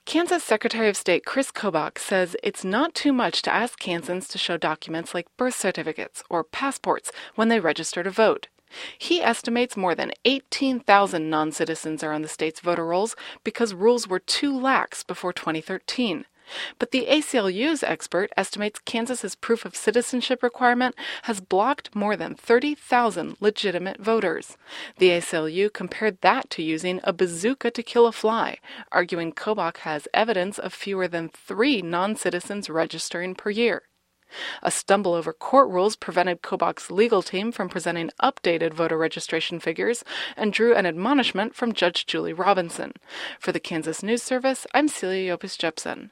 Kansas Secretary of State Chris Kobach says it's not too much to ask Kansans to show documents like birth certificates or passports when they register to vote. He estimates more than 18,000 non-citizens are on the state's voter rolls because rules were too lax before 2013. But the ACLU's expert estimates Kansas's proof of citizenship requirement has blocked more than 30,000 legitimate voters. The ACLU compared that to using a bazooka to kill a fly, arguing Kobach has evidence of fewer than 3 non-citizens registering per year. A stumble over court rules prevented Kobach's legal team from presenting updated voter registration figures and drew an admonishment from Judge Julie Robinson. For the Kansas News Service, I'm Celia Yopis Jepsen.